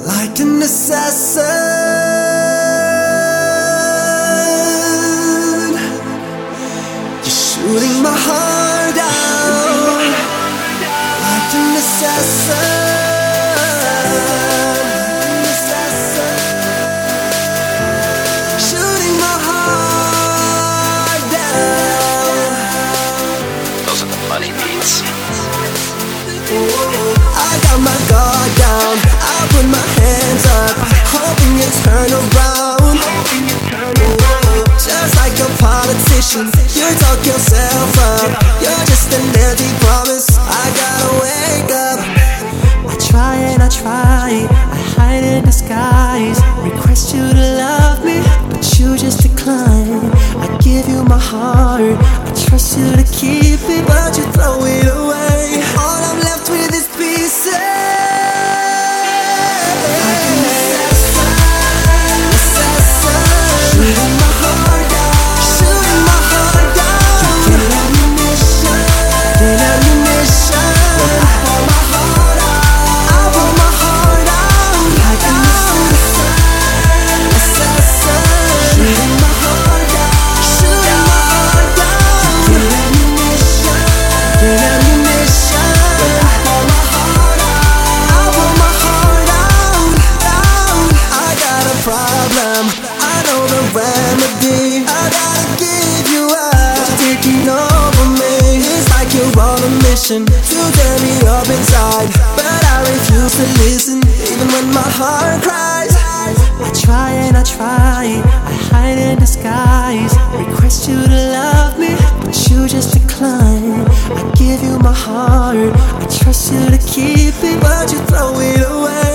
like an assassin. You're shooting my heart out like an assassin. Shooting my heart down. Those are the money beats. I got my guard down, I put my hands up, hoping you turn around. Just like a politician, you talk yourself up. You're just an empty promise, I gotta wake up. I try and I try, I hide in disguise. Request you to love me, but you just decline. I give you my heart, I trust you to keep it, but you throw it away. All I'm left with is pieces. I know the remedy. I gotta give you up. You're taking over me. It's like you're on a mission to tear me up inside, but I refuse to listen, even when my heart cries. I try and I try, I hide in disguise. Request you to love me, but you just decline. I give you my heart, I trust you to keep it, but you throw it away.